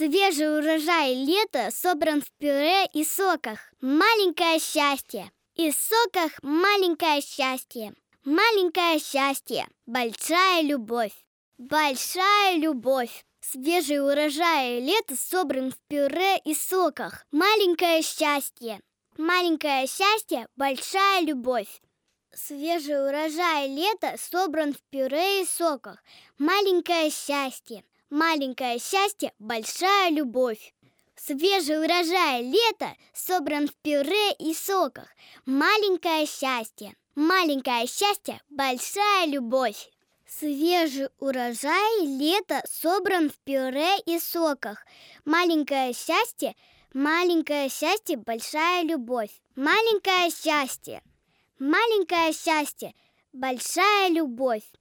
Свежий урожай лета собран в пюре и соках. Маленькое счастье. И в соках маленькое счастье. Маленькое счастье. Большая любовь. Большая любовь. Свежий урожай лета собран в пюре и соках. Маленькое счастье. Маленькое счастье. Большая любовь. Свежий урожай лета собран в пюре и соках. Маленькое счастье. Маленькое счастье. Большая любовь. Свежий урожай лета собран в пюре и соках. Маленькое счастье. Маленькое счастье. Большая любовь. Свежий урожай лета собран в пюре и соках. Маленькое счастье. Маленькое счастье. Большая любовь. Маленькое счастье. Маленькое счастье. Большая любовь.